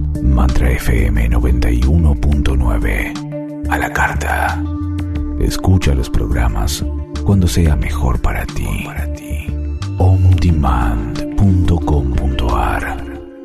Mantra FM 91.9. A la carta. Escucha los programas cuando sea mejor para ti. ondemand.com.ar.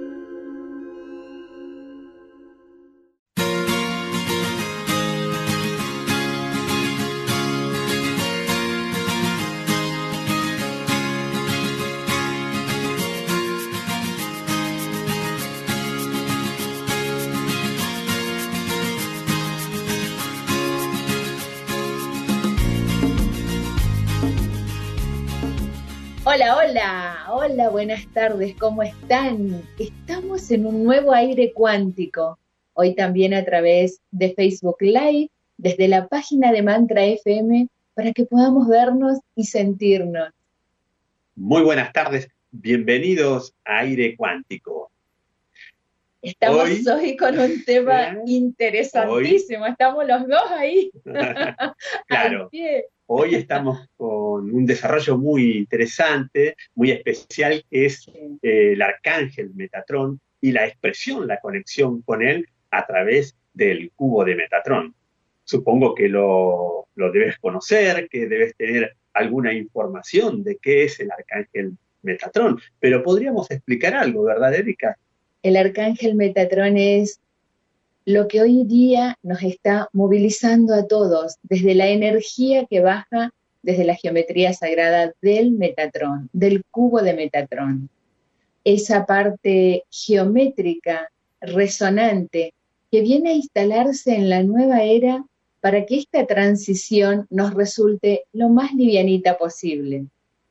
Hola, buenas tardes, ¿cómo están? Estamos en un nuevo aire cuántico, hoy también a través de Facebook Live, desde la página de Mantra FM, para que podamos vernos y sentirnos. Muy buenas tardes, bienvenidos a Aire Cuántico. Estamos hoy con un tema interesantísimo, estamos los dos ahí. Claro. Hoy estamos con un desarrollo muy interesante, muy especial, que es el arcángel Metatrón y la expresión, la conexión con él a través del cubo de Metatrón. Supongo que lo debes conocer, que debes tener alguna información de qué es el arcángel Metatrón, pero podríamos explicar algo, ¿verdad, Erika? El arcángel Metatrón es lo que hoy día nos está movilizando a todos, desde la energía que baja desde la geometría sagrada del Metatrón, del cubo de Metatrón. Esa parte geométrica, resonante, que viene a instalarse en la nueva era para que esta transición nos resulte lo más livianita posible.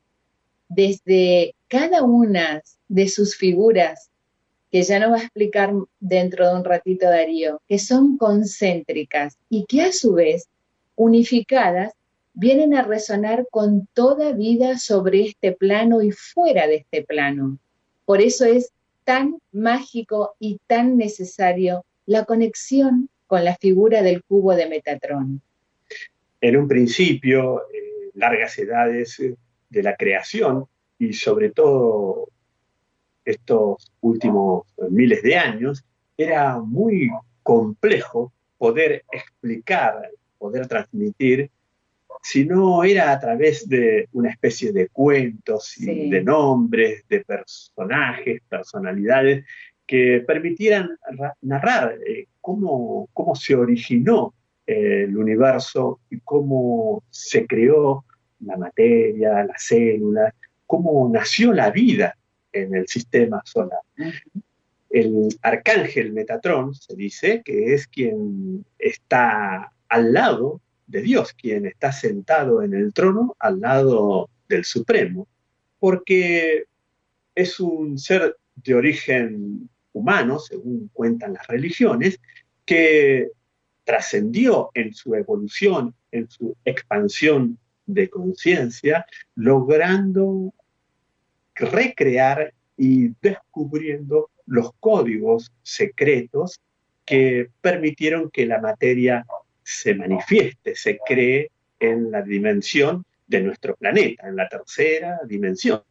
Desde cada una de sus figuras, que ya nos va a explicar dentro de un ratito Darío, que son concéntricas y que a su vez, unificadas, vienen a resonar con toda vida sobre este plano y fuera de este plano. Por eso es tan mágico y tan necesario la conexión con la figura del cubo de Metatrón. En un principio, largas edades de la creación y sobre todo estos últimos miles de años, era muy complejo poder explicar, poder transmitir, si no era a través de una especie de cuentos y de nombres, de personajes, personalidades, que permitieran narrar cómo se originó el universo y cómo se creó la materia, las células, cómo nació la vida en el sistema solar. El arcángel Metatrón se dice que es quien está al lado de Dios, quien está sentado en el trono al lado del Supremo, porque es un ser de origen humano, según cuentan las religiones, que trascendió en su evolución, en su expansión de conciencia, logrando recrear y descubriendo los códigos secretos que permitieron que la materia se manifieste, se cree en la dimensión de nuestro planeta, en la tercera dimensión.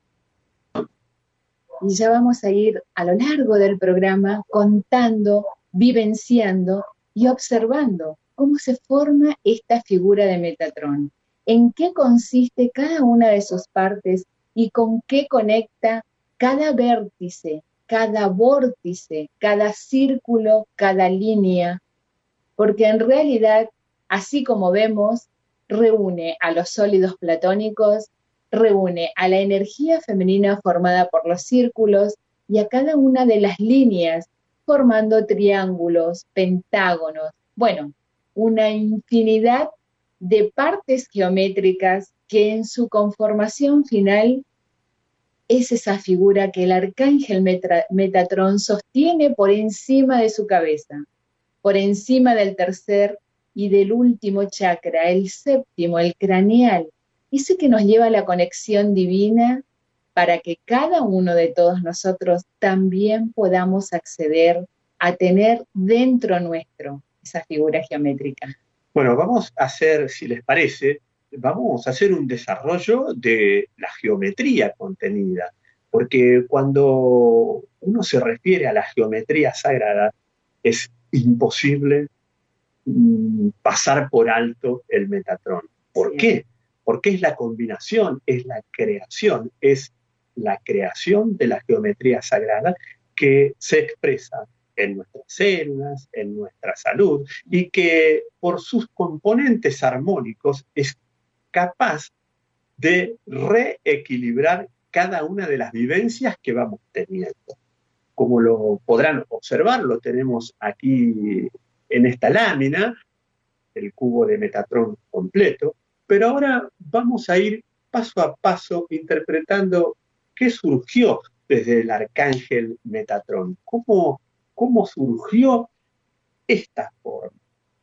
Y ya vamos a ir a lo largo del programa contando, vivenciando y observando cómo se forma esta figura de Metatrón, en qué consiste cada una de sus partes y con qué conecta cada vértice, cada vórtice, cada círculo, cada línea, porque en realidad, así como vemos, reúne a los sólidos platónicos, reúne a la energía femenina formada por los círculos y a cada una de las líneas formando triángulos, pentágonos, bueno, una infinidad de partes geométricas que en su conformación final es esa figura que el arcángel Metatrón sostiene por encima de su cabeza, por encima del tercer y del último chakra, el séptimo, el craneal, ese que nos lleva a la conexión divina para que cada uno de todos nosotros también podamos acceder a tener dentro nuestro esa figura geométrica. Bueno, vamos a hacer, si les parece, vamos a hacer un desarrollo de la geometría contenida. porque cuando uno se refiere a la geometría sagrada, es imposible pasar por alto el Metatrón. ¿Por qué? Porque es la combinación, es la creación de la geometría sagrada que se expresa en nuestras células, en nuestra salud, y que por sus componentes armónicos es capaz de reequilibrar cada una de las vivencias que vamos teniendo. Como lo podrán observar, lo tenemos aquí en esta lámina, el cubo de Metatrón completo, pero ahora vamos a ir paso a paso interpretando qué surgió desde el arcángel Metatrón, cómo surgió esta forma.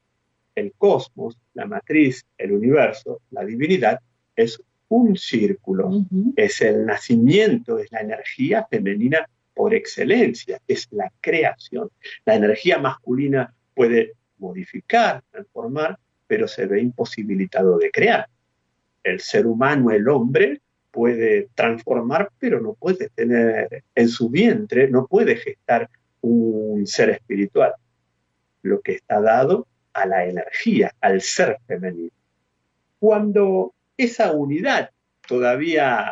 El cosmos, la matriz, el universo, la divinidad, es un círculo, es el nacimiento, es la energía femenina por excelencia, es la creación. La energía masculina puede modificar, transformar, pero se ve imposibilitado de crear. El ser humano, el hombre, puede transformar, pero no puede tener en su vientre, no puede gestar un ser espiritual. Lo que está dado a la energía, al ser femenino. Cuando esa unidad todavía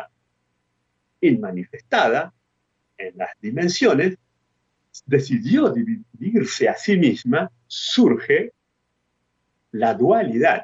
inmanifestada en las dimensiones decidió dividirse a sí misma, surge la dualidad,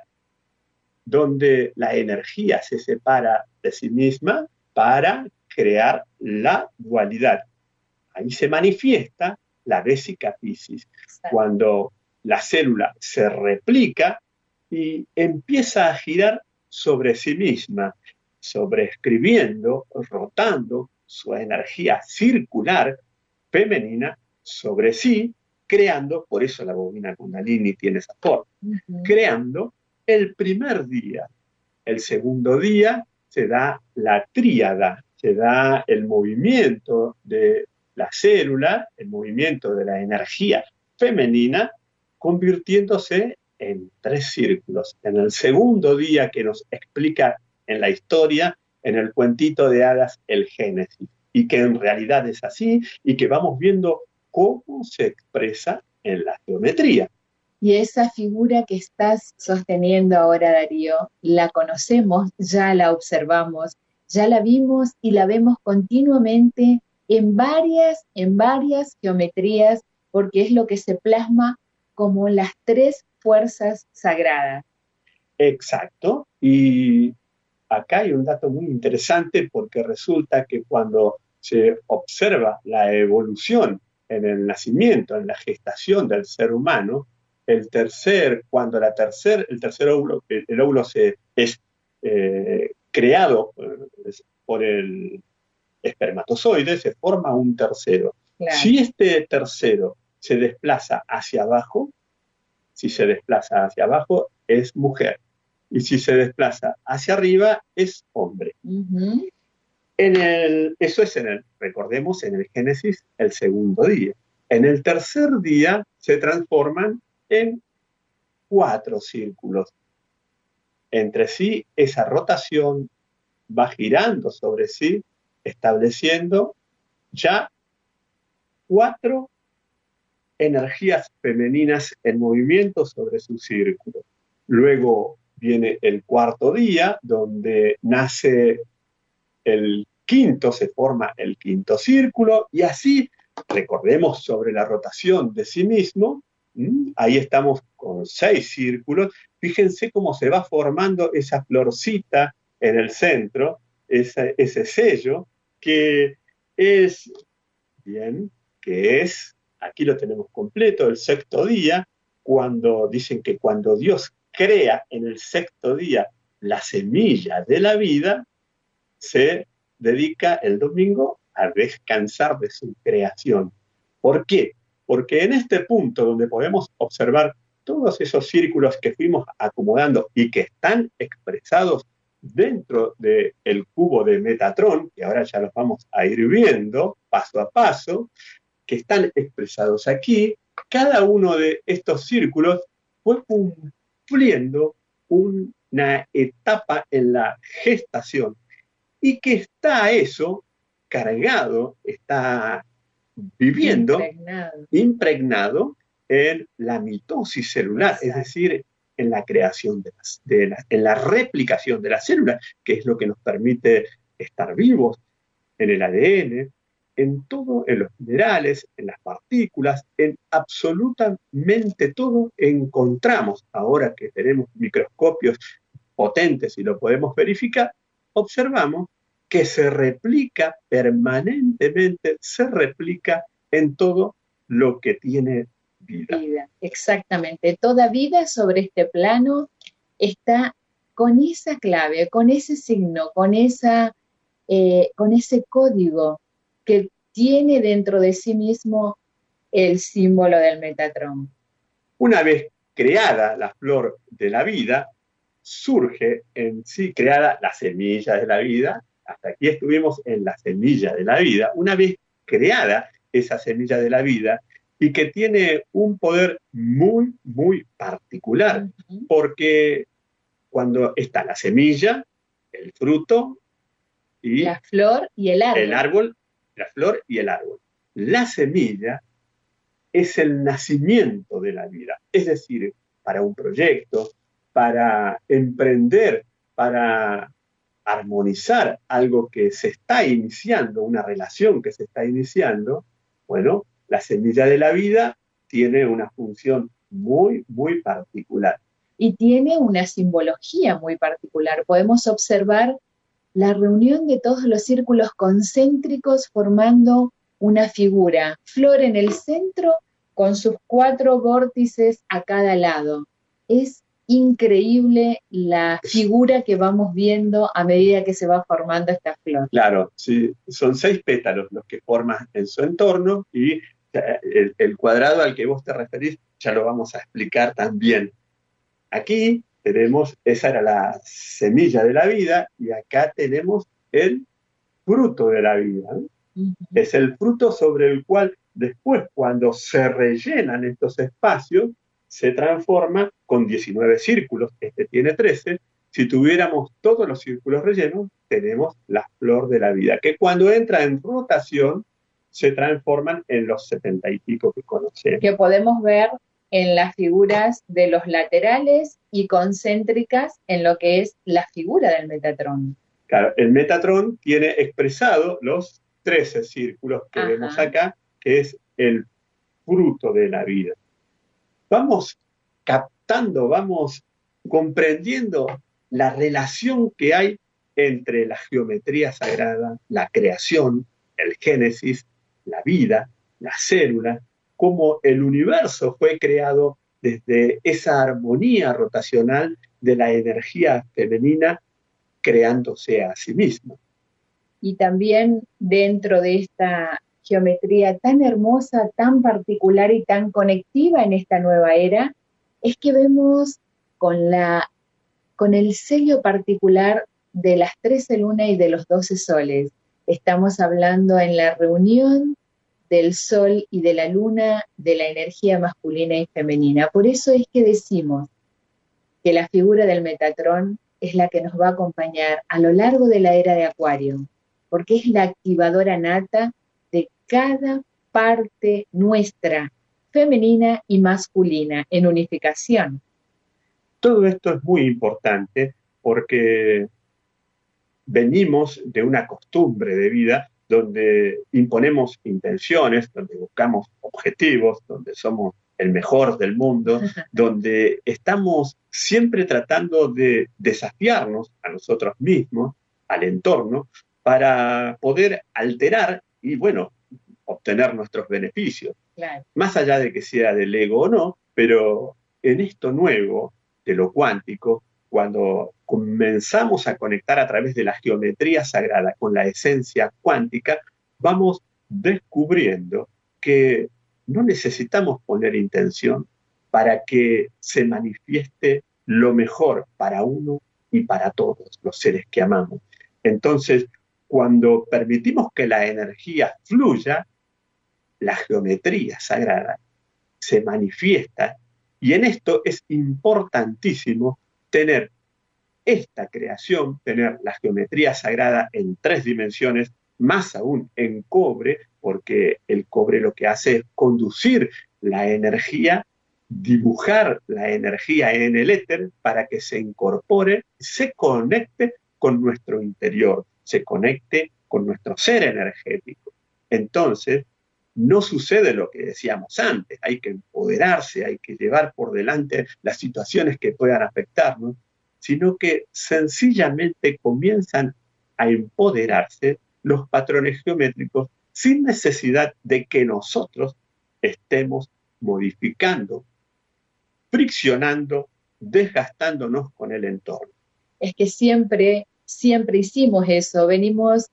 donde la energía se separa de sí misma para crear la dualidad. Ahí se manifiesta la vesica Piscis, cuando la célula se replica y empieza a girar sobre sí misma, sobreescribiendo, rotando su energía circular femenina sobre sí, creando, por eso la bobina Kundalini tiene esa forma, creando el primer día. El segundo día se da la tríada, se da el movimiento de la célula, el movimiento de la energía femenina, convirtiéndose en 3 círculos. En el segundo día que nos explica en la historia, en el cuentito de hadas, el Génesis, y que en realidad es así, y que vamos viendo cómo se expresa en la geometría. Y esa figura que estás sosteniendo ahora, Darío, la conocemos, ya la observamos, ya la vimos y la vemos continuamente en varias geometrías, porque es lo que se plasma como las 3 fuerzas sagradas. Exacto, y acá hay un dato muy interesante porque resulta que cuando se observa la evolución en el nacimiento, en la gestación del ser humano, el tercer óvulo, el óvulo es creado por el espermatozoide, se forma un tercero. Claro. Si este tercero se desplaza hacia abajo, es mujer. Y si se desplaza hacia arriba, es hombre. Eso es recordemos, en el Génesis, el segundo día. En el tercer día se transforman en 4 círculos. Entre sí, esa rotación va girando sobre sí, estableciendo ya 4 energías femeninas en movimiento sobre su círculo. Luego viene el cuarto día, donde nace el quinto, se forma el quinto círculo, y así, recordemos sobre la rotación de sí mismo, ahí estamos con 6 círculos. Fíjense cómo se va formando esa florcita en el centro, ese sello, que es, aquí lo tenemos completo, el sexto día, cuando dicen que cuando Dios crea en el sexto día la semilla de la vida, se dedica el domingo a descansar de su creación. ¿Por qué? Porque en este punto donde podemos observar todos esos círculos que fuimos acomodando y que están expresados dentro del cubo de Metatrón, que ahora ya los vamos a ir viendo paso a paso, que están expresados aquí, cada uno de estos círculos fue cumpliendo una etapa en la gestación, y que está eso cargado, está viviendo, impregnado en la mitosis celular, exacto, es decir, en la creación en la replicación de las células, que es lo que nos permite estar vivos, en el ADN, en todo, en los minerales, en las partículas, en absolutamente todo encontramos, ahora que tenemos microscopios potentes y lo podemos verificar, observamos que se replica permanentemente, se replica en todo lo que tiene vida. Exactamente, toda vida sobre este plano está con esa clave, con ese signo, con ese código que tiene dentro de sí mismo el símbolo del Metatrón. Una vez creada la flor de la vida, surge en sí creada la semilla de la vida. Hasta aquí estuvimos en la semilla de la vida. Una vez creada esa semilla de la vida, y que tiene un poder muy, muy particular, porque cuando está la semilla, el fruto y la flor y el árbol. El árbol, la flor y el árbol. La semilla es el nacimiento de la vida, es decir, para un proyecto, para emprender, para armonizar algo que se está iniciando, una relación que se está iniciando, bueno, la semilla de la vida tiene una función muy, muy particular. Y tiene una simbología muy particular. Podemos observar la reunión de todos los círculos concéntricos formando una figura, flor en el centro con sus 4 vórtices a cada lado. Es increíble la figura que vamos viendo a medida que se va formando esta flor. Claro, sí, son 6 pétalos los que forman en su entorno, y el cuadrado al que vos te referís ya lo vamos a explicar también. Aquí tenemos, esa era la semilla de la vida, y acá tenemos el fruto de la vida, ¿no? Es el fruto sobre el cual después, cuando se rellenan estos espacios, se transforma con 19 círculos. Este tiene 13. Si tuviéramos todos los círculos rellenos, tenemos la flor de la vida, que cuando entra en rotación se transforman en los 70 y pico que conocemos. Que podemos ver en las figuras de los laterales y concéntricas en lo que es la figura del Metatrón. Claro, el Metatrón tiene expresado los 13 círculos que vemos acá, que es el fruto de la vida. Vamos captando, vamos comprendiendo la relación que hay entre la geometría sagrada, la creación, el Génesis, la vida, la célula, cómo el universo fue creado desde esa armonía rotacional de la energía femenina creándose a sí misma. Y también dentro de esta geometría tan hermosa, tan particular y tan conectiva en esta nueva era, es que vemos con el sello particular de las 13 lunas y de los 12 soles. Estamos hablando en la reunión del sol y de la luna, de la energía masculina y femenina. Por eso es que decimos que la figura del Metatrón es la que nos va a acompañar a lo largo de la era de Acuario, porque es la activadora nata de cada parte nuestra, femenina y masculina, en unificación. Todo esto es muy importante porque venimos de una costumbre de vida donde imponemos intenciones, donde buscamos objetivos, donde somos el mejor del mundo, donde estamos siempre tratando de desafiarnos a nosotros mismos, al entorno, para poder alterar y, bueno, obtener nuestros beneficios. Claro. Más allá de que sea del ego o no, pero en esto nuevo de lo cuántico, cuando comenzamos a conectar a través de la geometría sagrada con la esencia cuántica, vamos descubriendo que no necesitamos poner intención para que se manifieste lo mejor para uno y para todos los seres que amamos. Entonces, cuando permitimos que la energía fluya, la geometría sagrada se manifiesta, y en esto es importantísimo tener esta creación, tener la geometría sagrada en 3 dimensiones, más aún en cobre, porque el cobre lo que hace es conducir la energía, dibujar la energía en el éter para que se incorpore, se conecte con nuestro interior, se conecte con nuestro ser energético. Entonces, no sucede lo que decíamos antes, hay que empoderarse, hay que llevar por delante las situaciones que puedan afectarnos, sino que sencillamente comienzan a empoderarse los patrones geométricos sin necesidad de que nosotros estemos modificando, friccionando, desgastándonos con el entorno. Es que siempre hicimos eso, venimos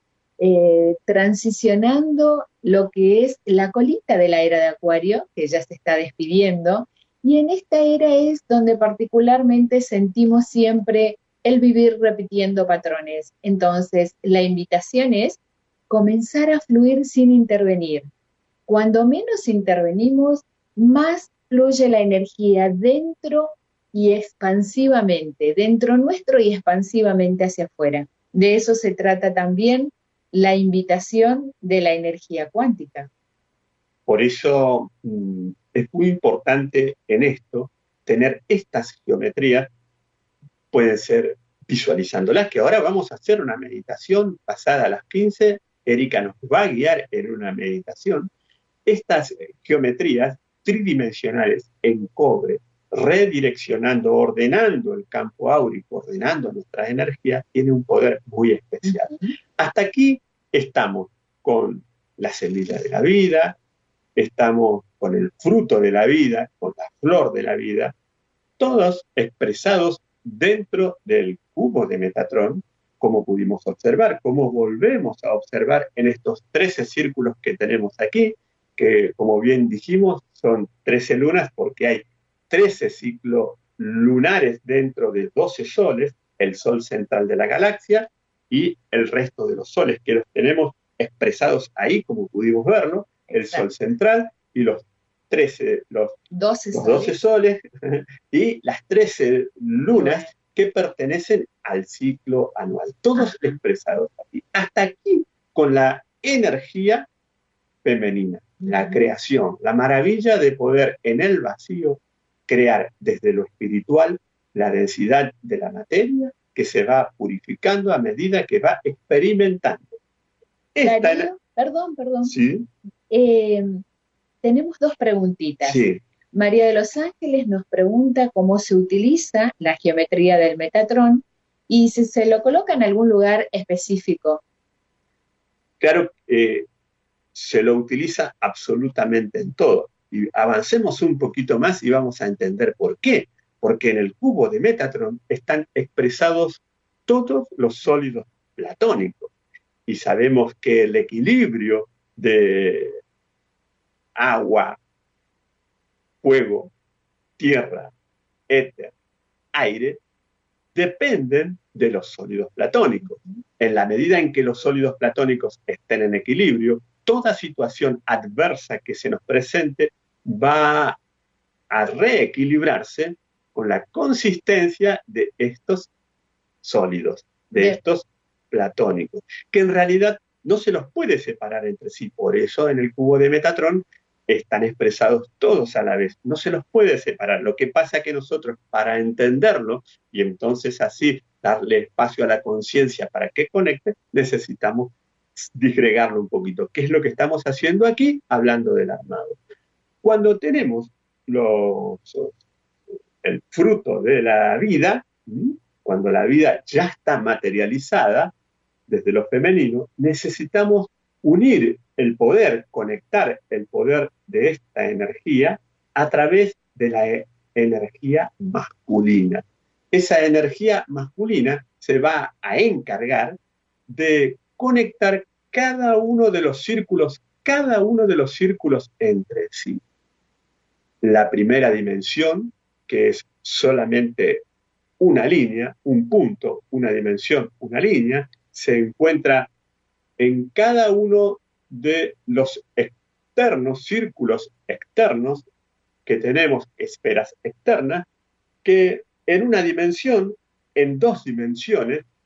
transicionando lo que es la colita de la era de Acuario, que ya se está despidiendo, y en esta era es donde particularmente sentimos siempre el vivir repitiendo patrones. Entonces, la invitación es comenzar a fluir sin intervenir. Cuando menos intervenimos, más fluye la energía dentro y expansivamente, dentro nuestro y expansivamente hacia afuera. De eso se trata también la invitación de la energía cuántica. Por eso es muy importante en esto tener estas geometrías, pueden ser visualizándolas, que ahora vamos a hacer una meditación pasada a las 15, Erika nos va a guiar en una meditación. Estas geometrías tridimensionales en cobre, redireccionando, ordenando el campo áurico, ordenando nuestras energías, tiene un poder muy especial. Hasta aquí estamos con la semilla de la vida, estamos con el fruto de la vida, con la flor de la vida, todos expresados dentro del cubo de Metatron, como pudimos observar, como volvemos a observar en estos 13 círculos que tenemos aquí, que como bien dijimos son 13 lunas porque hay 13 ciclos lunares dentro de 12 soles, el sol central de la galaxia y el resto de los soles que los tenemos expresados ahí, como pudimos verlo, el sol central y los 12 soles y las 13 lunas que pertenecen al ciclo anual, todos expresados aquí. Hasta aquí con la energía femenina, la creación, la maravilla de poder en el vacío crear desde lo espiritual la densidad de la materia que se va purificando a medida que va experimentando. Darío, perdón. Sí. Tenemos dos preguntitas. Sí. María de los Ángeles nos pregunta cómo se utiliza la geometría del Metatron y si se lo coloca en algún lugar específico. Claro, se lo utiliza absolutamente en todo. Y avancemos un poquito más y vamos a entender por qué. Porque en el cubo de Metatron están expresados todos los sólidos platónicos. Y sabemos que el equilibrio de agua, fuego, tierra, éter, aire, dependen de los sólidos platónicos. En la medida en que los sólidos platónicos estén en equilibrio, toda situación adversa que se nos presente va a reequilibrarse con la consistencia de estos sólidos, de estos platónicos, que en realidad no se los puede separar entre sí. Por eso en el cubo de Metatron están expresados todos a la vez, no se los puede separar. Lo que pasa es que nosotros, para entenderlo y entonces así darle espacio a la conciencia para que conecte, necesitamos disgregarlo un poquito. ¿Qué es lo que estamos haciendo aquí? Hablando del armado. Cuando tenemos el fruto de la vida, cuando la vida ya está materializada desde lo femenino, necesitamos unir el poder, conectar el poder de esta energía a través de la energía masculina. Esa energía masculina se va a encargar de conectar cada uno de los círculos entre sí. La primera dimensión, que es solamente una línea, un punto, una dimensión, una línea, se encuentra en cada uno de los externos, círculos externos que tenemos, esferas externas, que en una dimensión, en dos dimensiones,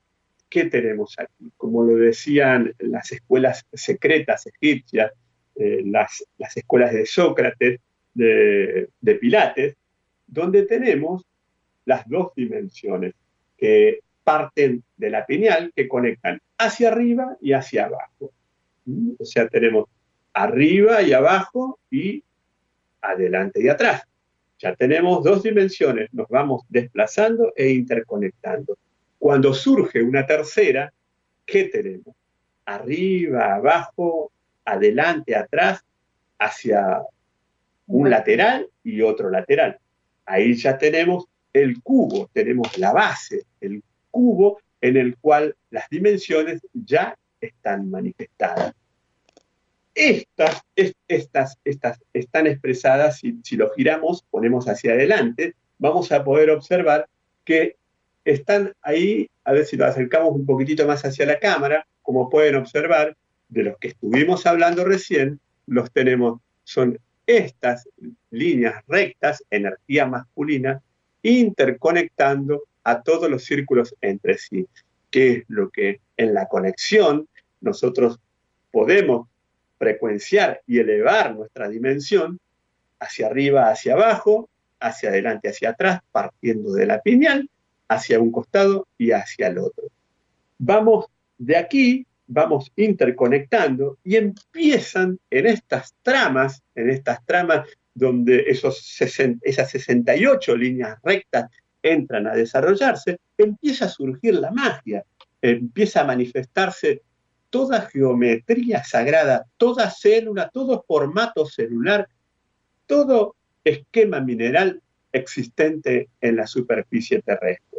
¿qué tenemos aquí? Como lo decían las escuelas secretas egipcias, las escuelas de Sócrates, de Pilates, donde tenemos las dos dimensiones que parten de la pineal, que conectan hacia arriba y hacia abajo. O sea, tenemos arriba y abajo y adelante y atrás. Ya tenemos dos dimensiones, nos vamos desplazando e interconectando. Cuando surge una tercera, ¿qué tenemos? Arriba, abajo, adelante, atrás, hacia un lateral y otro lateral. Ahí ya tenemos el cubo, tenemos la base, el cubo en el cual las dimensiones ya están manifestadas. Estas están expresadas, si lo giramos, ponemos hacia adelante, vamos a poder observar que están ahí, a ver si lo acercamos un poquitito más hacia la cámara, como pueden observar, de los que estuvimos hablando recién, los tenemos, son estas líneas rectas, energía masculina, interconectando a todos los círculos entre sí, que es lo que en la conexión nosotros podemos frecuenciar y elevar nuestra dimensión hacia arriba, hacia abajo, hacia adelante, hacia atrás, partiendo de la pineal, hacia un costado y hacia el otro. Vamos de aquí, vamos interconectando y empiezan en estas tramas donde esas 68 líneas rectas entran a desarrollarse, empieza a surgir la magia, empieza a manifestarse toda geometría sagrada, toda célula, todo formato celular, todo esquema mineral existente en la superficie terrestre.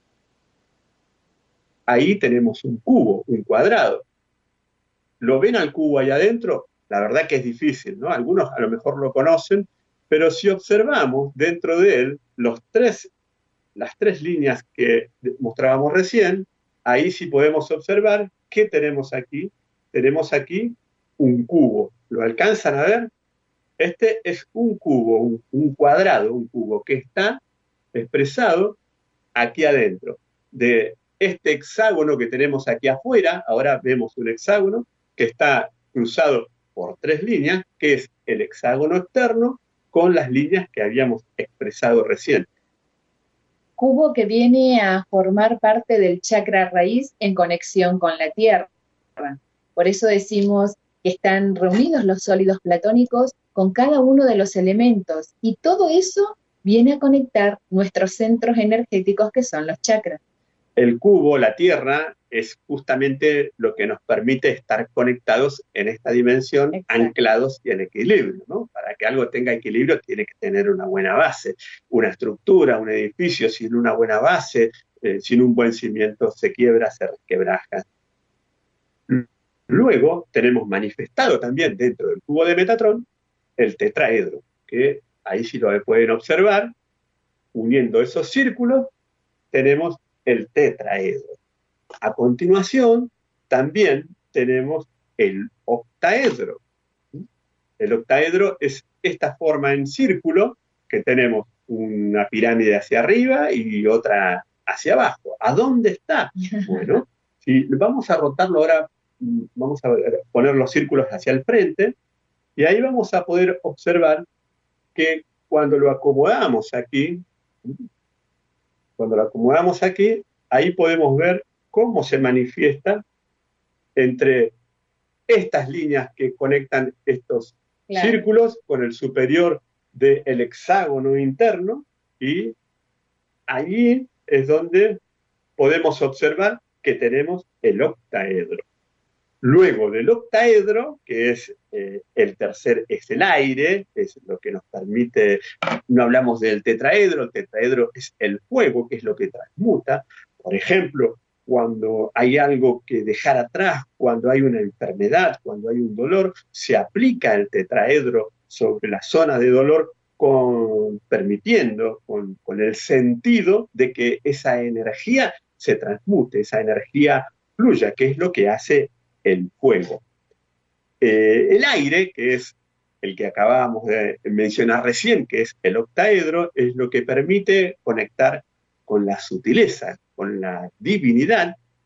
Ahí tenemos un cubo, un cuadrado. ¿Lo ven al cubo ahí adentro? La verdad que es difícil, ¿no? Algunos a lo mejor lo conocen, pero si observamos dentro de él las tres líneas que mostrábamos recién, ahí sí podemos observar qué tenemos aquí. Tenemos aquí un cubo. ¿Lo alcanzan a ver? Este es un cubo, un cuadrado, un cubo que está expresado aquí adentro. De este hexágono que tenemos aquí afuera, ahora vemos un hexágono que está cruzado por tres líneas, que es el hexágono externo con las líneas que habíamos expresado recién. Cubo que viene a formar parte del chakra raíz en conexión con la Tierra. Por eso decimos que están reunidos los sólidos platónicos con cada uno de los elementos, y todo eso viene a conectar nuestros centros energéticos que son los chakras. El cubo, la Tierra, es justamente lo que nos permite estar conectados en esta dimensión, exacto, anclados y en equilibrio, ¿no? Para que algo tenga equilibrio tiene que tener una buena base, una estructura, un edificio sin una buena base, sin un buen cimiento se quiebra, se resquebraja. Luego tenemos manifestado también dentro del cubo de Metatron el tetraedro, que ahí sí lo pueden observar, uniendo esos círculos tenemos el tetraedro. A continuación, también tenemos el octaedro. El octaedro es esta forma en círculo que tenemos una pirámide hacia arriba y otra hacia abajo. ¿A dónde está? Bueno, si vamos a rotarlo ahora, vamos a poner los círculos hacia el frente y ahí vamos a poder observar que cuando lo acomodamos aquí, ahí podemos ver cómo se manifiesta entre estas líneas que conectan estos círculos con el superior del hexágono interno, y allí es donde podemos observar que tenemos el octaedro. Luego del octaedro, que es el tercer, es el aire, es lo que nos permite, no hablamos del tetraedro, el tetraedro es el fuego, que es lo que transmuta. Por ejemplo, cuando hay algo que dejar atrás, cuando hay una enfermedad, cuando hay un dolor, se aplica el tetraedro sobre la zona de dolor permitiendo, con el sentido de que esa energía se transmute, esa energía fluya, que es lo que hace el fuego. El aire, que es el que acabábamos de mencionar recién, que es el octaedro, es lo que permite conectar con la sutileza, con la divinidad,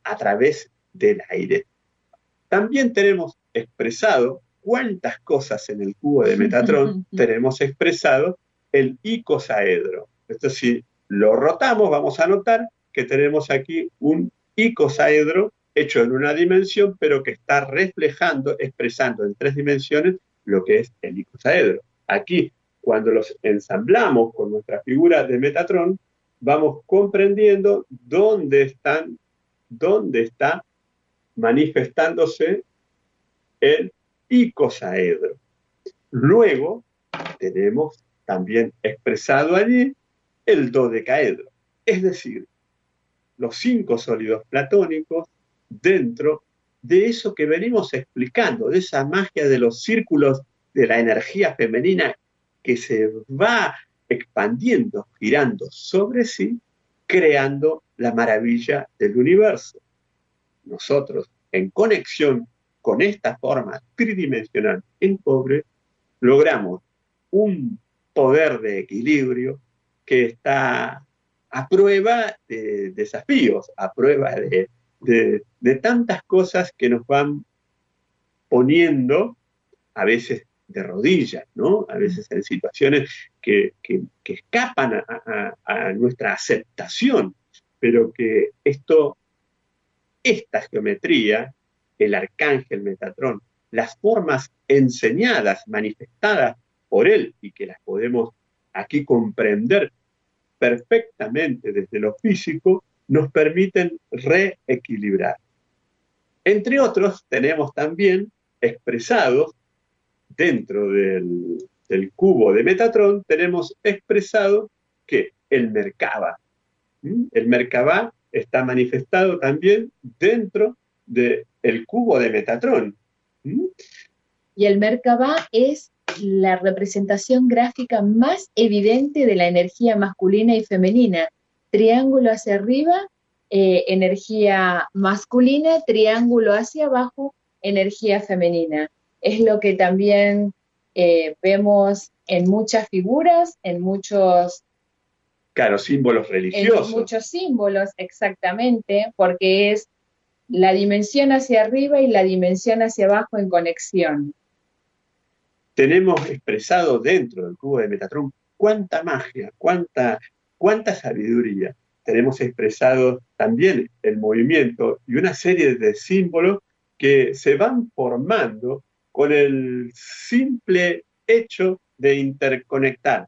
a través del aire. También tenemos expresado cuántas cosas en el cubo de Metatron tenemos expresado el icosaedro. Esto, si lo rotamos, vamos a notar que tenemos aquí un icosaedro hecho en una dimensión, pero que está reflejando, expresando en 3 dimensiones lo que es el icosaedro. Aquí, cuando los ensamblamos con nuestra figura de Metatron, vamos comprendiendo dónde está manifestándose el icosaedro. Luego tenemos también expresado allí el dodecaedro, es decir, los 5 sólidos platónicos dentro de eso que venimos explicando, de esa magia de los círculos de la energía femenina que se va expandiendo, girando sobre sí, creando la maravilla del universo. Nosotros, en conexión con esta forma tridimensional en cobre, logramos un poder de equilibrio que está a prueba de desafíos, a prueba de tantas cosas que nos van poniendo a veces de rodillas, ¿no? A veces en situaciones que escapan a nuestra aceptación, pero que esta geometría, el arcángel Metatron, las formas enseñadas, manifestadas por él y que las podemos aquí comprender perfectamente desde lo físico, nos permiten reequilibrar. Entre otros, tenemos también expresados dentro del cubo de Metatron, tenemos expresado que el Merkaba. El Merkaba está manifestado también dentro del cubo de Metatron. Y el Merkaba es la representación gráfica más evidente de la energía masculina y femenina. Triángulo hacia arriba, energía masculina, triángulo hacia abajo, energía femenina. Es lo que también vemos en muchas figuras, en muchos... Claro, símbolos religiosos. En muchos símbolos, exactamente, porque es la dimensión hacia arriba y la dimensión hacia abajo en conexión. Tenemos expresado dentro del cubo de Metatron cuánta magia, cuánta sabiduría. Tenemos expresado también el movimiento y una serie de símbolos que se van formando con el simple hecho de interconectar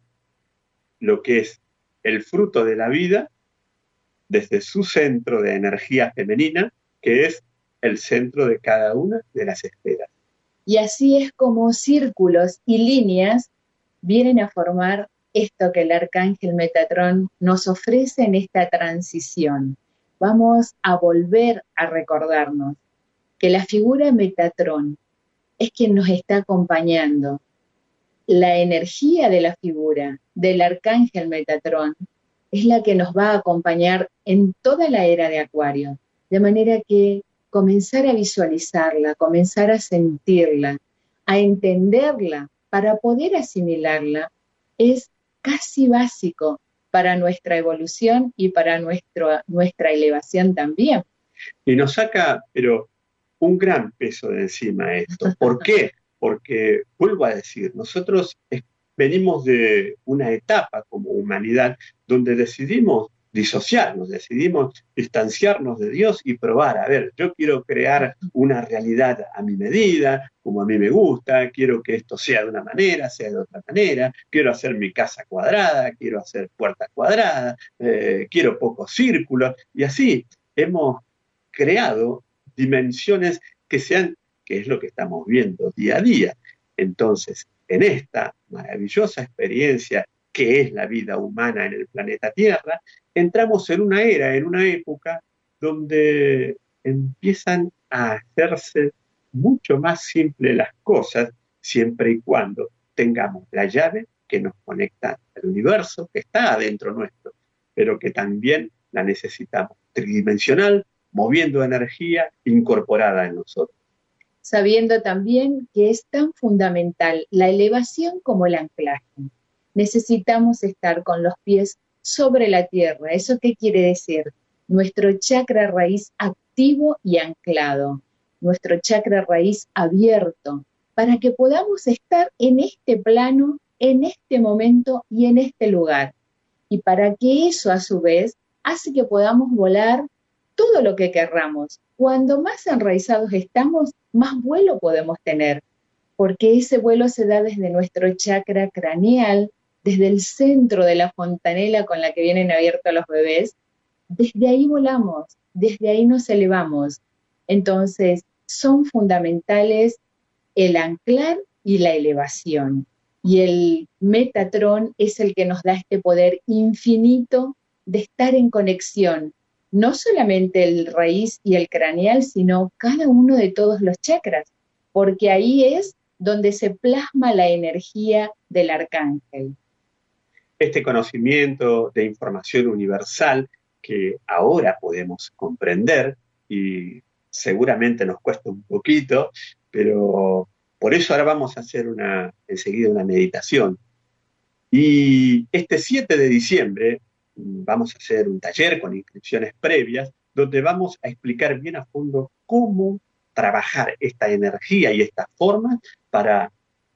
lo que es el fruto de la vida desde su centro de energía femenina, que es el centro de cada una de las esferas. Y así es como círculos y líneas vienen a formar esto que el arcángel Metatron nos ofrece en esta transición. Vamos a volver a recordarnos que la figura Metatron es quien nos está acompañando. La energía de la figura del arcángel Metatron es la que nos va a acompañar en toda la era de Acuario, de manera que comenzar a visualizarla, comenzar a sentirla, a entenderla para poder asimilarla es casi básico para nuestra evolución y para nuestra elevación también. Y nos saca, pero un gran peso de encima esto. ¿Por qué? Porque, vuelvo a decir, nosotros venimos de una etapa como humanidad donde decidimos disociarnos, decidimos distanciarnos de Dios y probar, a ver, yo quiero crear una realidad a mi medida, como a mí me gusta, quiero que esto sea de una manera, sea de otra manera, quiero hacer mi casa cuadrada, quiero hacer puertas cuadradas, quiero pocos círculos, y así hemos creado dimensiones que es lo que estamos viendo día a día. Entonces, en esta maravillosa experiencia que es la vida humana en el planeta Tierra, entramos en una era, en una época donde empiezan a hacerse mucho más simples las cosas, siempre y cuando tengamos la llave que nos conecta al universo, que está adentro nuestro, pero que también la necesitamos tridimensional, moviendo energía incorporada en nosotros. Sabiendo también que es tan fundamental la elevación como el anclaje. Necesitamos estar con los pies sobre la tierra. ¿Eso qué quiere decir? Nuestro chakra raíz activo y anclado, nuestro chakra raíz abierto, para que podamos estar en este plano, en este momento y en este lugar. Y para que eso a su vez hace que podamos volar todo lo que querramos. Cuando más enraizados estamos, más vuelo podemos tener, porque ese vuelo se da desde nuestro chakra craneal, desde el centro de la fontanela con la que vienen abiertos los bebés. Desde ahí volamos, desde ahí nos elevamos. Entonces, son fundamentales el anclar y la elevación. Y el Metatron es el que nos da este poder infinito de estar en conexión, no solamente el raíz y el craneal, sino cada uno de todos los chakras, porque ahí es donde se plasma la energía del arcángel. Este conocimiento de información universal que ahora podemos comprender, y seguramente nos cuesta un poquito, pero por eso ahora vamos a hacer enseguida una meditación. Y este 7 de diciembre vamos a hacer un taller con inscripciones previas, donde vamos a explicar bien a fondo cómo trabajar esta energía y estas formas para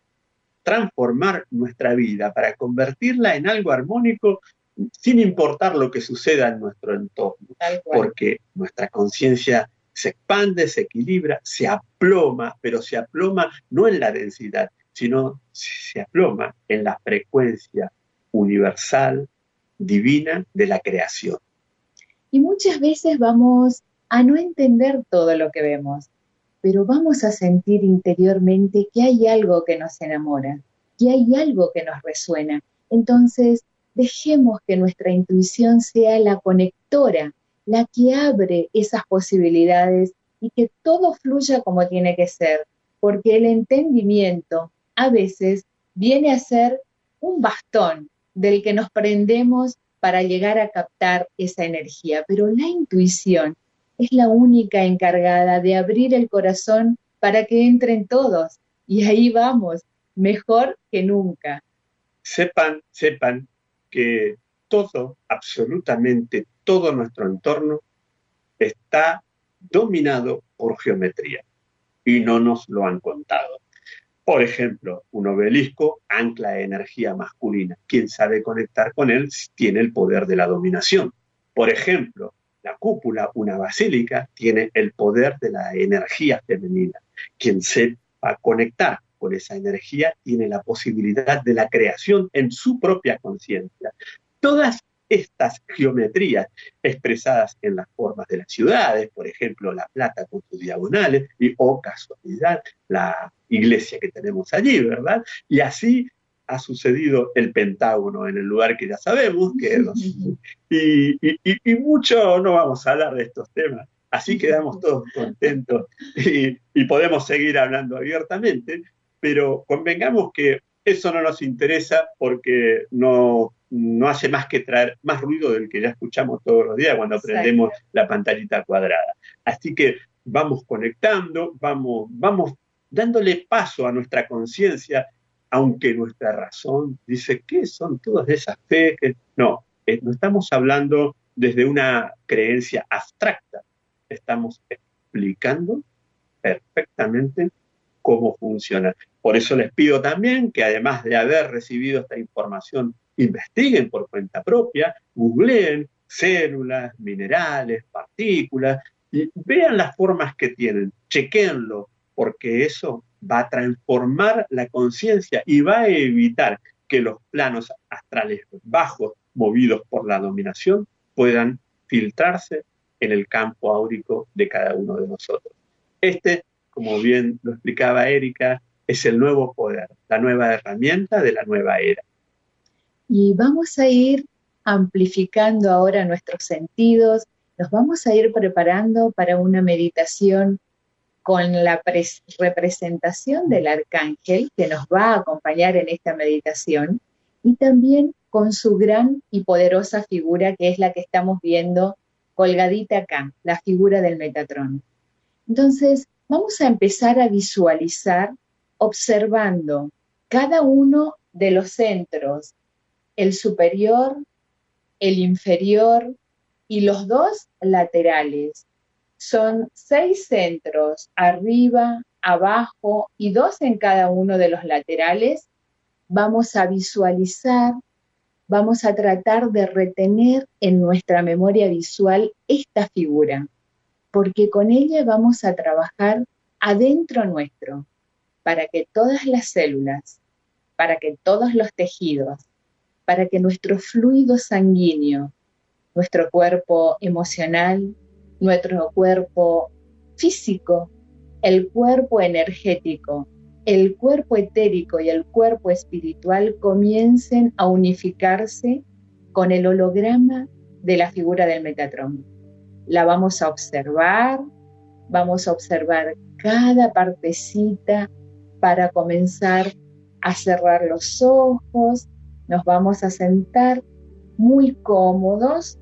transformar nuestra vida, para convertirla en algo armónico sin importar lo que suceda en nuestro entorno, porque nuestra conciencia se expande, se equilibra, se aploma, pero se aploma no en la densidad, sino se aploma en la frecuencia universal, divina de la creación. Y muchas veces vamos a no entender todo lo que vemos, pero vamos a sentir interiormente que hay algo que nos enamora, que hay algo que nos resuena. Entonces, dejemos que nuestra intuición sea la conectora, la que abre esas posibilidades y que todo fluya como tiene que ser, porque el entendimiento a veces viene a ser un bastón del que nos prendemos para llegar a captar esa energía, pero la intuición es la única encargada de abrir el corazón para que entren todos, y ahí vamos, mejor que nunca. Sepan que todo, absolutamente todo nuestro entorno está dominado por geometría y no nos lo han contado. Por ejemplo, un obelisco ancla energía masculina. Quien sabe conectar con él tiene el poder de la dominación. Por ejemplo, la cúpula, una basílica, tiene el poder de la energía femenina. Quien sepa conectar con esa energía tiene la posibilidad de la creación en su propia conciencia. Todas estas geometrías expresadas en las formas de las ciudades, por ejemplo, La Plata con sus diagonales, y, oh casualidad, la iglesia que tenemos allí, ¿verdad? Y así ha sucedido el Pentágono en el lugar que ya sabemos, y mucho no vamos a hablar de estos temas, así quedamos todos contentos y podemos seguir hablando abiertamente, pero convengamos que eso no nos interesa porque no hace más que traer más ruido del que ya escuchamos todos los días cuando prendemos la pantallita cuadrada. Así que vamos conectando, vamos dándole paso a nuestra conciencia, aunque nuestra razón dice, ¿qué son todas esas fe? No estamos hablando desde una creencia abstracta, estamos explicando perfectamente cómo funciona. Por eso les pido también que, además de haber recibido esta información, investiguen por cuenta propia, googleen células, minerales, partículas, y vean las formas que tienen, chequéenlo, porque eso va a transformar la conciencia y va a evitar que los planos astrales bajos, movidos por la dominación, puedan filtrarse en el campo áurico de cada uno de nosotros. Como bien lo explicaba Erika, es el nuevo poder, la nueva herramienta de la nueva era. Y vamos a ir amplificando ahora nuestros sentidos, nos vamos a ir preparando para una meditación con la representación del arcángel que nos va a acompañar en esta meditación y también con su gran y poderosa figura que es la que estamos viendo colgadita acá, la figura del Metatron. Entonces, vamos a empezar a visualizar observando cada uno de los centros, el superior, el inferior y los dos laterales. Son 6 centros, arriba, abajo y 2 en cada uno de los laterales. Vamos a visualizar, vamos a tratar de retener en nuestra memoria visual esta figura, porque con ella vamos a trabajar adentro nuestro, para que todas las células, para que todos los tejidos, para que nuestro fluido sanguíneo, nuestro cuerpo emocional, nuestro cuerpo físico, el cuerpo energético, el cuerpo etérico y el cuerpo espiritual comiencen a unificarse con el holograma de la figura del Metatrón. La vamos a observar cada partecita para comenzar a cerrar los ojos. Nos vamos a sentar muy cómodos.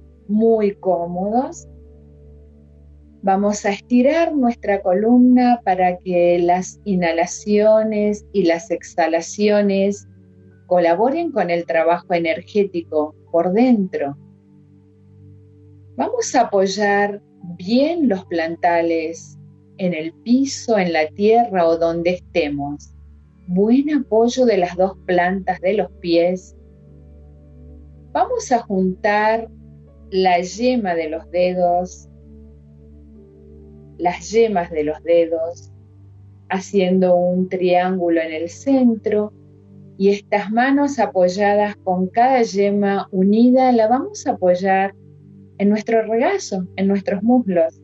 Vamos a estirar nuestra columna para que las inhalaciones y las exhalaciones colaboren con el trabajo energético por dentro. Vamos a apoyar bien los plantales en el piso, en la tierra o donde estemos. Buen apoyo de las 2 plantas de los pies. Vamos a juntar la yema de los dedos, las yemas de los dedos, haciendo un triángulo en el centro, y estas manos apoyadas con cada yema unida la vamos a apoyar en nuestro regazo, en nuestros muslos.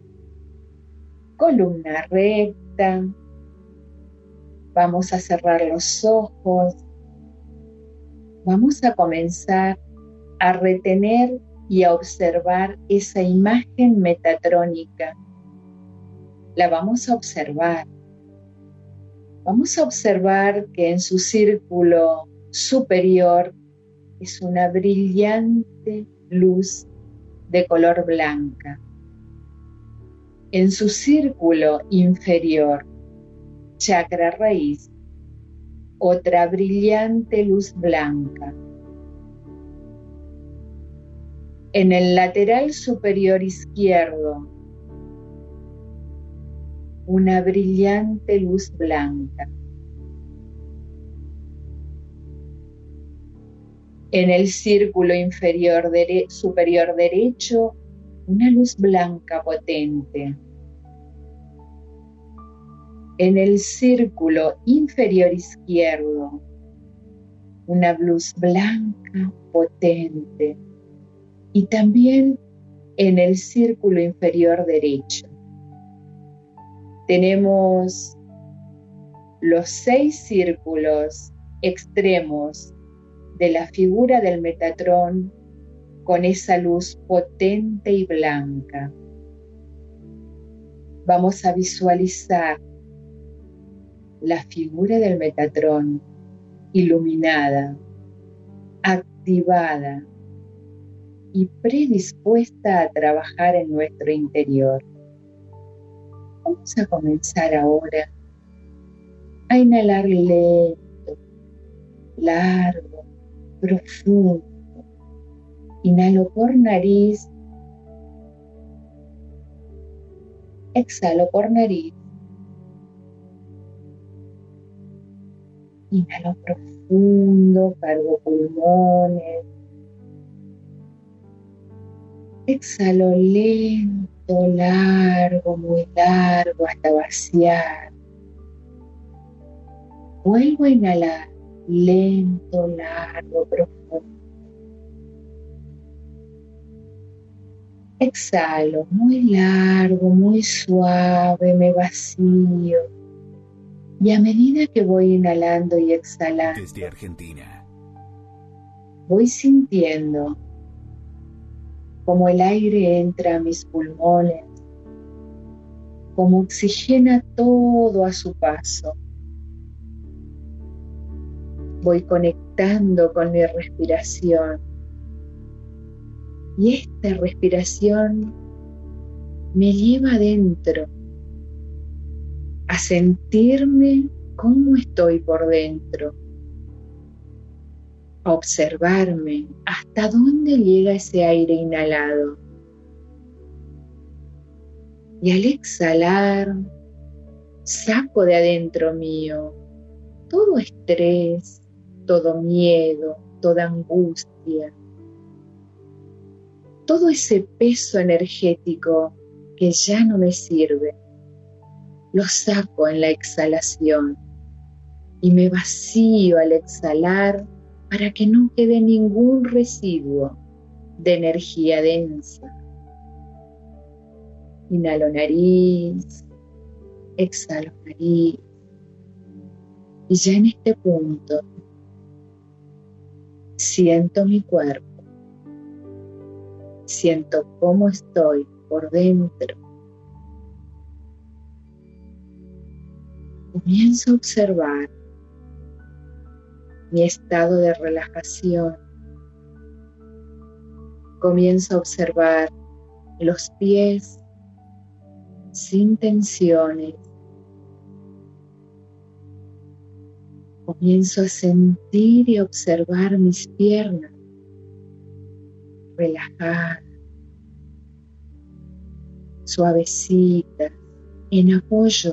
Columna recta. Vamos a cerrar los ojos. Vamos a comenzar a retener y a observar esa imagen metatrónica. La vamos a observar. Vamos a observar que en su círculo superior es una brillante luz de color blanca. En su círculo inferior, chakra raíz, otra brillante luz blanca. En el lateral superior izquierdo, una brillante luz blanca. En el círculo inferior superior derecho, una luz blanca potente. En el círculo inferior izquierdo, una luz blanca potente. Y también en el círculo inferior derecho. Tenemos los 6 círculos extremos de la figura del Metatrón con esa luz potente y blanca. Vamos a visualizar la figura del Metatrón iluminada, activada y predispuesta a trabajar en nuestro interior. Vamos a comenzar ahora a inhalar lento, largo, profundo. Inhalo por nariz, exhalo por nariz. Inhalo profundo, cargo pulmones. Exhalo lento, largo, muy largo, hasta vaciar. Vuelvo a inhalar, lento, largo, profundo. Exhalo, muy largo, muy suave, me vacío. Y a medida que voy inhalando y exhalando, Desde Argentina, voy sintiendo como el aire entra a mis pulmones, como oxigena todo a su paso. Voy conectando con mi respiración. Y esta respiración me lleva adentro a sentirme cómo estoy por dentro, a observarme hasta dónde llega ese aire inhalado. Y al exhalar, saco de adentro mío todo estrés, todo miedo, toda angustia, todo ese peso energético que ya no me sirve. Lo saco en la exhalación y me vacío al exhalar para que no quede ningún residuo de energía densa. Inhalo nariz, exhalo nariz. Y ya en este punto siento mi cuerpo, siento cómo estoy por dentro. Comienzo a observar mi estado de relajación. Comienzo a observar los pies sin tensiones. Comienzo a sentir y observar mis piernas relajadas, suavecitas, en apoyo.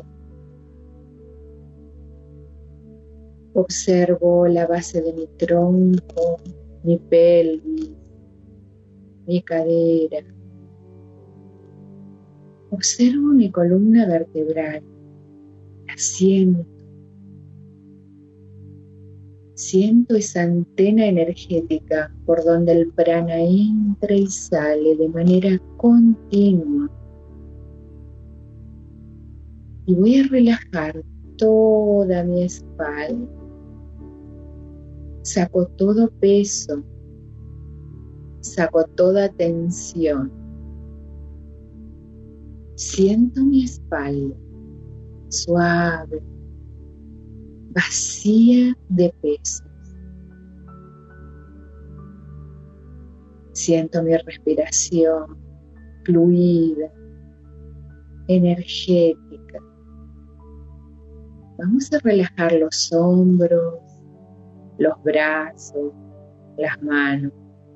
Observo la base de mi tronco, mi pelvis, mi cadera. Observo mi columna vertebral, la siento. Siento esa antena energética por donde el prana entra y sale de manera continua. Y voy a relajar toda mi espalda. Saco todo peso, saco toda tensión. Siento mi espalda suave, vacía de pesos. Siento mi respiración fluida, energética. Vamos a relajar los hombros, los brazos, las manos.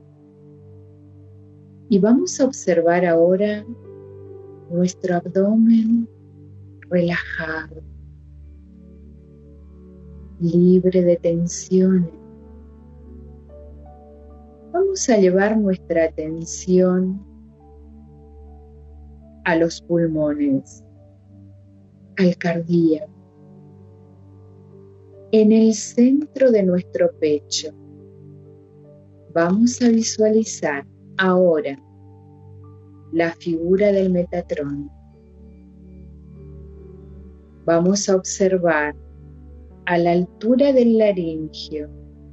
Y vamos a observar ahora nuestro abdomen relajado, libre de tensiones. Vamos a llevar nuestra atención a los pulmones, al cardíaco. En el centro de nuestro pecho vamos a visualizar ahora la figura del Metatrón. Vamos a observar a la altura del laringio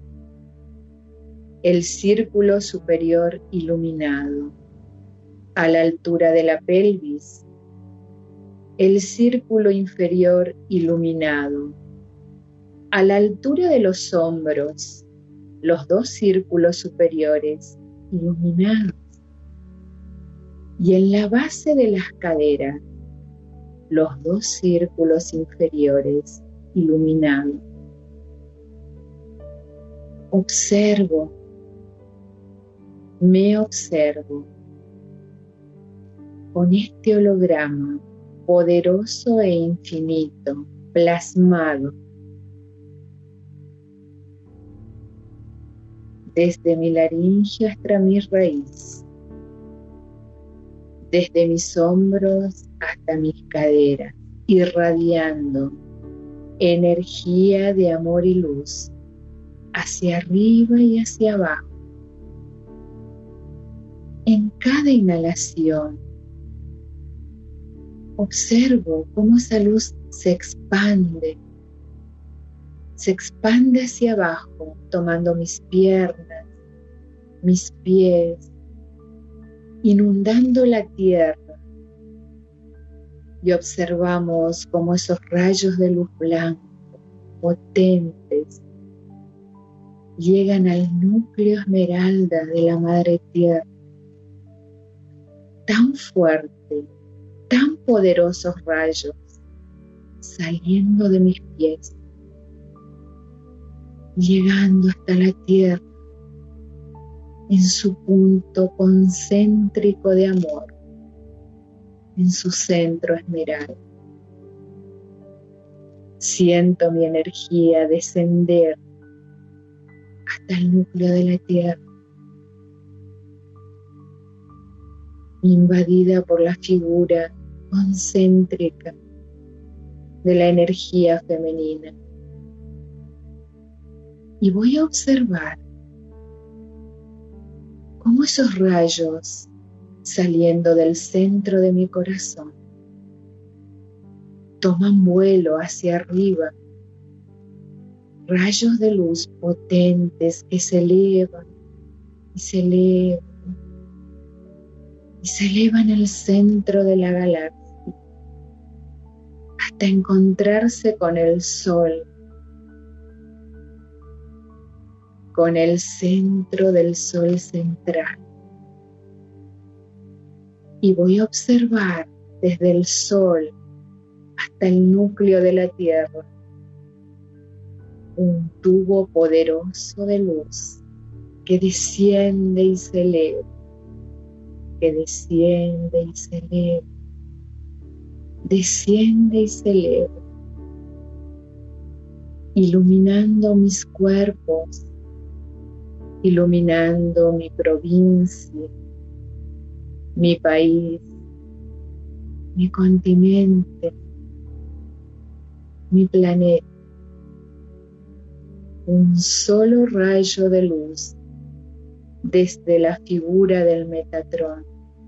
el círculo superior iluminado, a la altura de la pelvis el círculo inferior iluminado, a la altura de los hombros los dos círculos superiores iluminados y en la base de las caderas los dos círculos inferiores iluminados. Observo, me observo con este holograma poderoso e infinito, plasmado desde mi laringio hasta mi raíz, desde mis hombros hasta mis caderas, irradiando energía de amor y luz hacia arriba y hacia abajo. En cada inhalación, observo cómo esa luz se expande hacia abajo, tomando mis piernas, mis pies, inundando la tierra. Y observamos cómo esos rayos de luz blanco, potentes, llegan al núcleo esmeralda de la Madre Tierra. Tan fuerte, tan poderosos rayos, saliendo de mis pies, llegando hasta la tierra, en su punto concéntrico de amor, en su centro esmeralda. Siento mi energía descender hasta el núcleo de la Tierra, invadida por la figura concéntrica de la energía femenina. Y voy a observar cómo esos rayos saliendo del centro de mi corazón toman vuelo hacia arriba, rayos de luz potentes que se elevan y se elevan y se elevan al centro de la galaxia hasta encontrarse con el Sol, con el centro del Sol central. Y voy a observar desde el Sol hasta el núcleo de la Tierra un tubo poderoso de luz que desciende y se eleva, que desciende y se eleva, desciende y se eleva, iluminando mis cuerpos, iluminando mi provincia, mi país, mi continente, mi planeta. Un solo rayo de luz desde la figura del Metatrón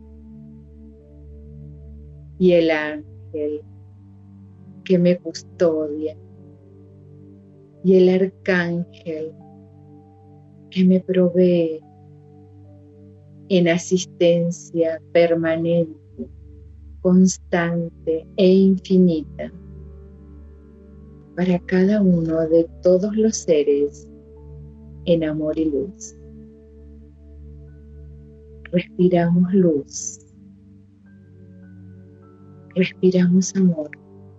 y el ángel que me custodia y el arcángel que me provee en asistencia permanente, constante e infinita para cada uno de todos los seres en amor y luz. Respiramos luz, respiramos amor.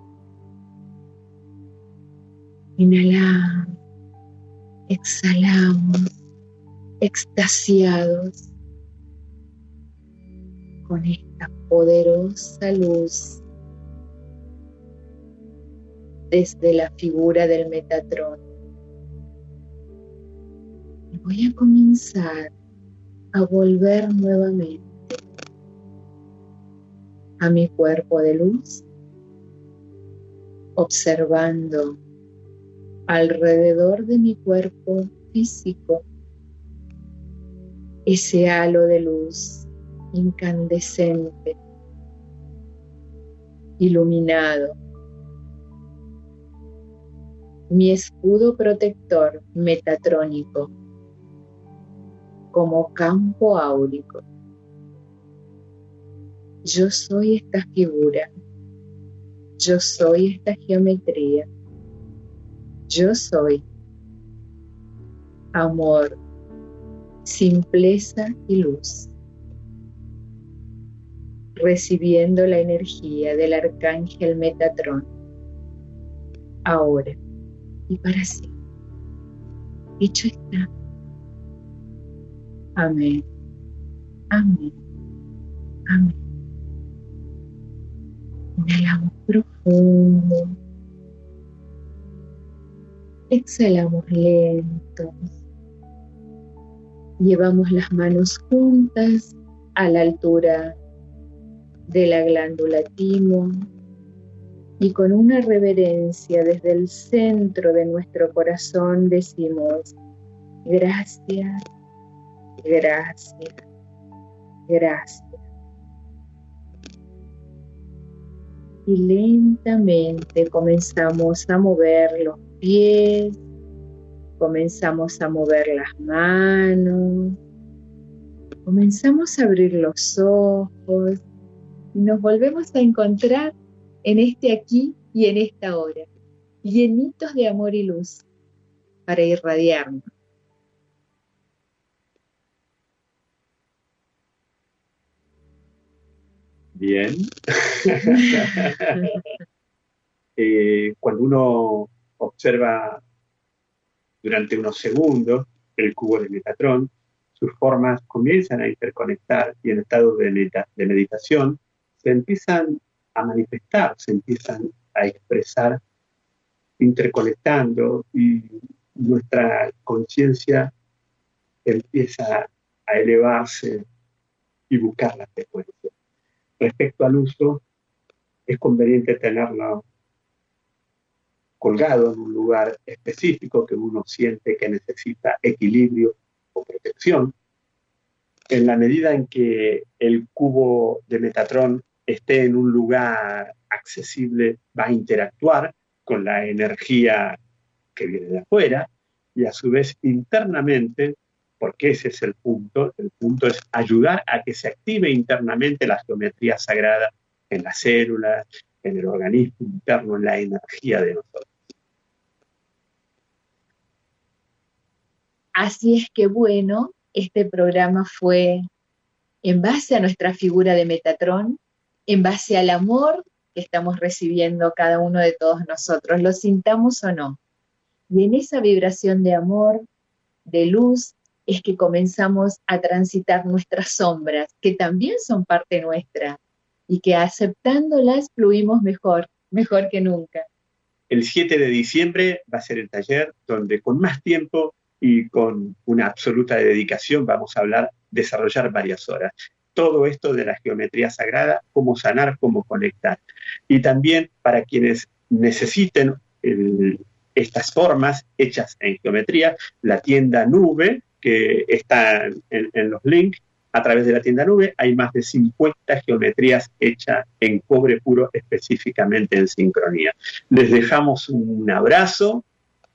Inhalamos, exhalamos, extasiados con esta poderosa luz desde la figura del Metatrón. Y voy a comenzar a volver nuevamente a mi cuerpo de luz, observando alrededor de mi cuerpo físico ese halo de luz incandescente, iluminado, mi escudo protector metatrónico como campo áurico. Yo soy esta figura, yo soy esta geometría, yo soy amor, simpleza y luz, recibiendo la energía del arcángel Metatrón, ahora y para siempre. Hecho está. Amén, amén, amén. Inhalamos profundo, exhalamos lento, llevamos las manos juntas a la altura de la glándula timo y con una reverencia desde el centro de nuestro corazón decimos: gracias, gracias, gracias. Y lentamente comenzamos a mover los pies, comenzamos a mover las manos, comenzamos a abrir los ojos y nos volvemos a encontrar en este aquí y en esta hora, llenitos de amor y luz para irradiarnos. Bien. Cuando uno observa durante unos segundos el cubo de Metatrón, sus formas comienzan a interconectar y en estado de meditación se empiezan a manifestar, se empiezan a expresar interconectando y nuestra conciencia empieza a elevarse y buscar la frecuencia. Respecto al uso, es conveniente tenerlo colgado en un lugar específico que uno siente que necesita equilibrio o protección. En la medida en que el cubo de Metatron esté en un lugar accesible, va a interactuar con la energía que viene de afuera y a su vez internamente, porque ese es el punto es ayudar a que se active internamente la geometría sagrada en las células, en el organismo interno, en la energía de nosotros. Así es que bueno, este programa fue en base a nuestra figura de Metatron, en base al amor que estamos recibiendo cada uno de todos nosotros, lo sintamos o no. Y en esa vibración de amor, de luz, es que comenzamos a transitar nuestras sombras, que también son parte nuestra, y que aceptándolas fluimos mejor que nunca. El 7 de diciembre va a ser el taller donde con más tiempo y con una absoluta dedicación vamos a desarrollar varias horas. Todo esto de la geometría sagrada, cómo sanar, cómo conectar. Y también para quienes necesiten estas formas hechas en geometría, la tienda Nube, que está en los links, a través de la tienda Nube, hay más de 50 geometrías hechas en cobre puro, específicamente en sincronía. Les dejamos un abrazo.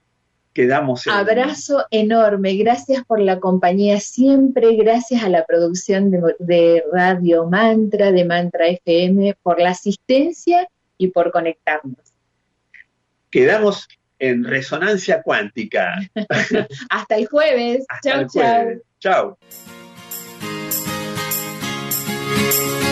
Abrazo enorme, gracias por la compañía siempre, gracias a la producción de Radio Mantra, de Mantra FM, por la asistencia y por conectarnos. Quedamos en resonancia cuántica. Hasta el jueves. Chau, chau. Chau.